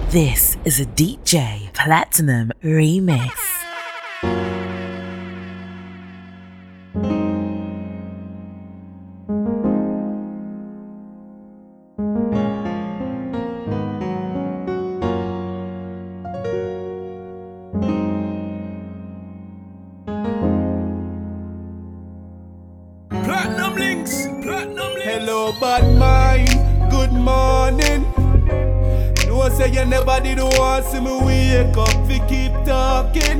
This is a DJ Platinum remix. Platinum links. Hello, bad mind, good morning. No say you never did want see me wake up, we keep talking.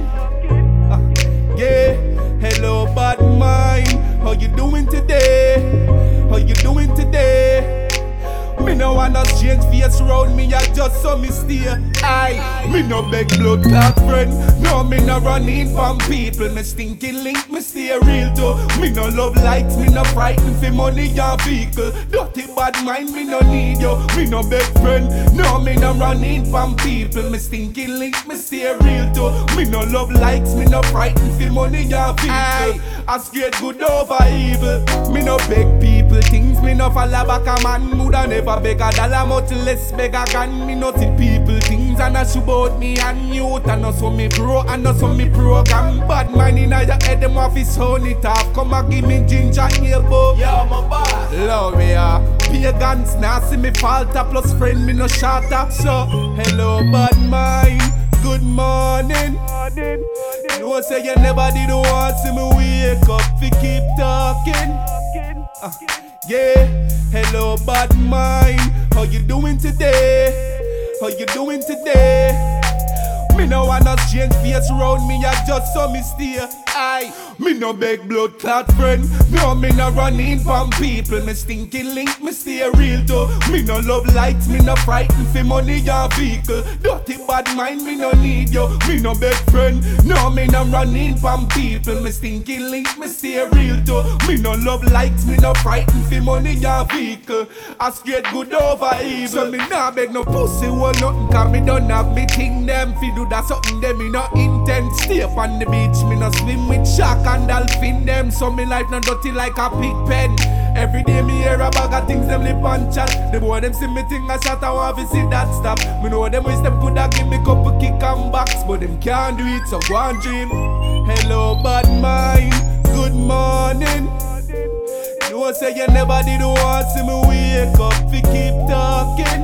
Yeah, hello, bad mind, how you doing today? How you doing today? Me no wanna change face round me, I just saw me steer. Aye, me no beg blood clot friend. No, me no run in from people. Me stinking link, me stay real too. Me no love likes, me no frightened for money and vehicle. Dirty bad mind, me no need you. Me no beg friend. No, me no run in from people. Me stinking link, me stay real too. Me no love likes, me no frightened for money and vehicle. Aye, I straight good over evil. Me no beg people things, me no fall back a man. Woulda never beg a dollar, much less beg a gun. Me no tell people things and I should about me and youth. And no so me pro and no so me program. Bad man in your head, them off his own it off. Come and give me ginger elbow. Yo, my boss. Love me ya. Pagans now see me falter, plus friend me no shatter. So, hello bad mind, good morning. No say you never did want see me wake up, we keep talking. Yeah, hello bad mind, how you doing today? How you doing today? Me no wanna change face round me, I just saw me steer. Aye, me no beg blood clot friend. No, me no run in from people. Me stinking link, me stay real too. Me no love likes, me no frightened for money and vehicle. Dirty bad mind, me no need you. Me no beg friend. No, me no run in from people. Me stinking link, me stay real too. Me no love likes, me no frightened for money and vehicle. I straight good over evil. So me nah beg no pussy or nothing, cause me don't have me thing them fi do that something them me no intent. Stay up on the beach, me no swim with shark and dolphin them. So me life no dirty like a pig pen. Every day me hear a bag of things them lip and chat. The boy them see me thing a shot, I want to see that stop. Me know them wish them coulda give me couple kick and backs, but them can't do it, so go and dream. Hello bad mind, good morning. No say you never did want see me wake up, we keep talking.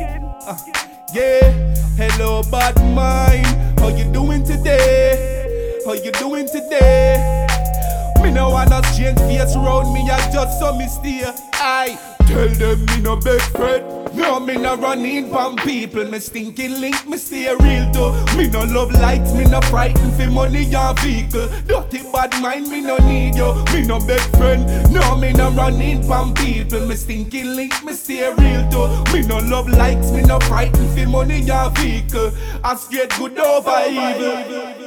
Yeah, hello bad mind, how you doing today? How you doing today? Me no wanna change face round me, I just saw me steer. Aye, tell them me no beg friend. No, me no run in from people. Me stinking link, me stay real too. Me no love likes, me no frightened for money and vehicle. Dirty bad mind, me no need you. Me no beg friend. No, me no run in from people. Me stinking link, me stay real too. Me no love likes, me no frightened for money and vehicle. I straight good over evil.